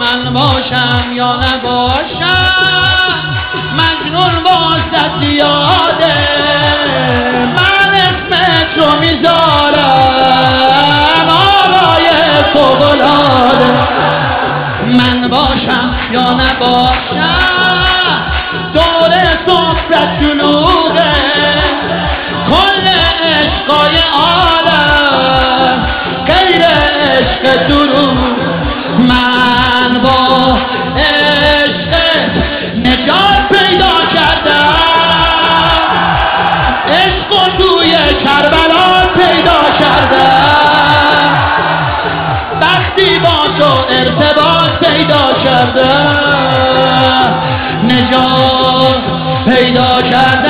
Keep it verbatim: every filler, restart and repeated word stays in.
من باشم یا نباشم مجنون واسه زیاده من اسمت رو میذارم آقای فوق‌العاده من باشم یا نباشم دور صفرت جنوبه کل عشقای عالم غیر عشق درود من با عشق نجات پیدا کردم عشق و توی کربلا پیدا کردم وقتی با تو ارتباط پیدا کردم نجات پیدا کردم